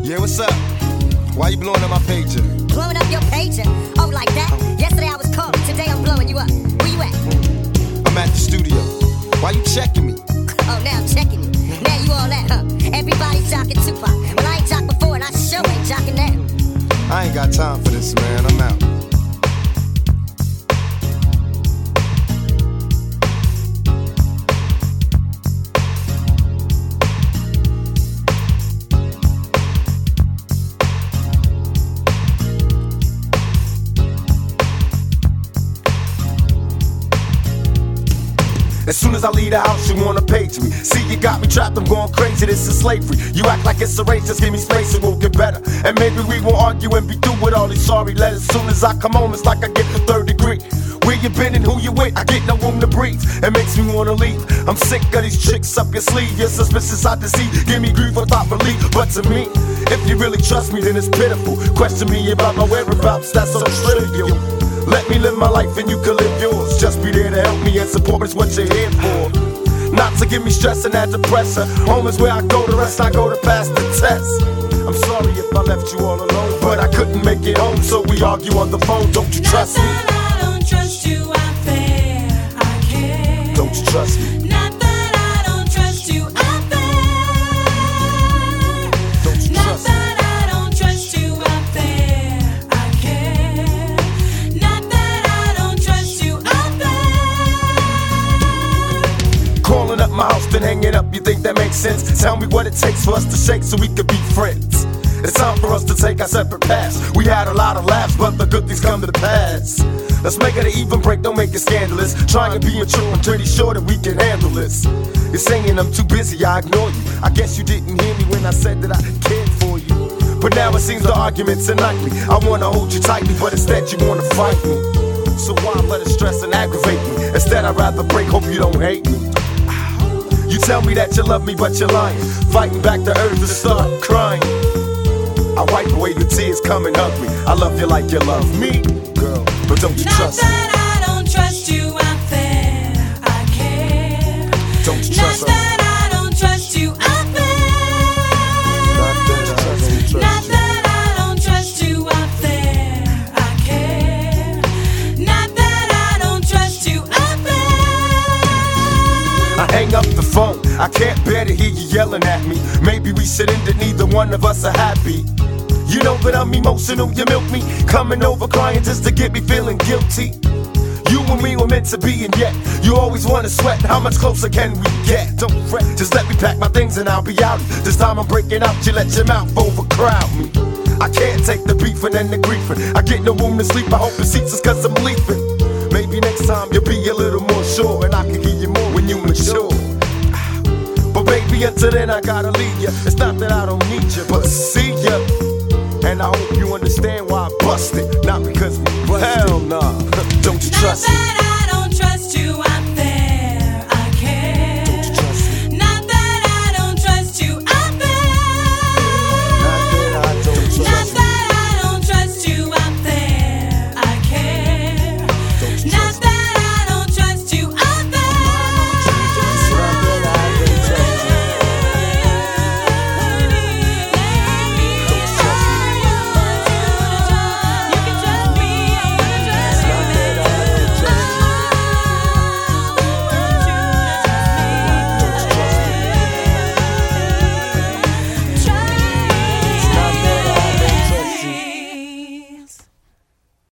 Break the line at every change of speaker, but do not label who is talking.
Yeah, what's up? Why you blowing up my pager?
Blowing up your pager? Oh, like that? Yesterday I was calling, today I'm blowing you up. Where you at?
I'm at the studio. Why you checking me?
Oh, now I'm checking you. Now you all that, huh? Everybody's jocking Tupac. Well, I ain't jocked before and I sure ain't jocking now.
I ain't got time for this, man. I'm out.
As soon as I leave the house, you wanna page me. See, you got me trapped, I'm going crazy, this is slavery. You act like it's a race, just give me space and we'll get better. And maybe we won't argue and be through with all these sorry letters. Soon as I come home, it's like I get the third degree. Where you been and who you with, I get no room to breathe. It makes me wanna leave. I'm sick of these tricks up your sleeve. You're suspicious, I deceive. Give me grief without relief. But to me, if you really trust me, then it's pitiful. Question me about my whereabouts, that's so trivial. Let me live my life and you can live yours. Just be there to help me and support me, it's what you're here for. Not to give me stress and add to pressure. Home is where I go, the rest I go to pass the test. I'm sorry if I left you all alone, but I couldn't make it home, so we argue on the phone. Don't you trust me?
Not that I don't trust you out there, I care.
Don't you trust me?
Not that I don't trust you out there.
Don't you
Not
trust me?
that I don't trust you out there, I care. Not that I don't trust you out there.
Calling up my house, then hanging up, you think that makes sense? Tell me what it takes for us to shake so we could be friends. It's time for us to take our separate paths. We had a lot of laughs, but the good things come to the pass. Let's make it an even break, don't make it scandalous. Trying to be a true, I'm pretty sure that we can handle this. You're saying I'm too busy, I ignore you. I guess you didn't hear me when I said that I cared for you. But now it seems the arguments are nightly. I wanna hold you tightly, but instead you wanna fight me. So why let it stress and aggravate me? Instead I'd rather break, hope you don't hate me. You tell me that you love me, but you're lying. Fighting back to earth to start crying. I wipe away the tears, come and hug me. I love you like you love me, girl, but don't you
Not
trust me?
that I don't trust you out there, I care.
Don't you
Not
trust me?
that I don't trust you out there.
Not that I don't trust
Not
you.
that I don't trust you out there, I care. Not that I don't trust you out there.
I hang up the phone, I can't bear to hear you yelling at me. Maybe we should end it, neither one of us are happy. You know that I'm emotional, you milk me. Coming over crying just to get me feeling guilty. You and me were meant to be, and yet you always wanna sweat. How much closer can we get? Don't fret, just let me pack my things and I'll be out. This time I'm breaking out, you let your mouth overcrowd me. I can't take the beefing and the griefing. I get no room to sleep, I hope it seats us cause I'm leaving. Maybe next time you'll be a little more sure, and I can give you more when you mature. But baby, until then I gotta leave ya. It's not that I don't need you, but see ya. And I hope you